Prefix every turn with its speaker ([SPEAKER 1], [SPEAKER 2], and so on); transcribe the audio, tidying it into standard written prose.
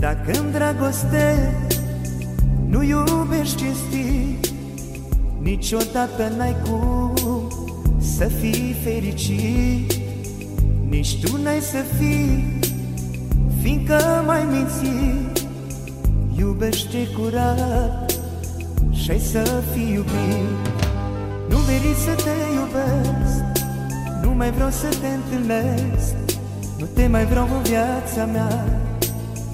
[SPEAKER 1] Dacă în dragoste nu iubești cinstit, niciodată n-ai cum să fii fericit. Nici tu n-ai să fii, fiindcă m-ai mințit. Iubește curat și-ai să fii iubit. Nu merit să te iubesc, nu mai vreau să te întâlnesc, nu te mai vreau în viața mea.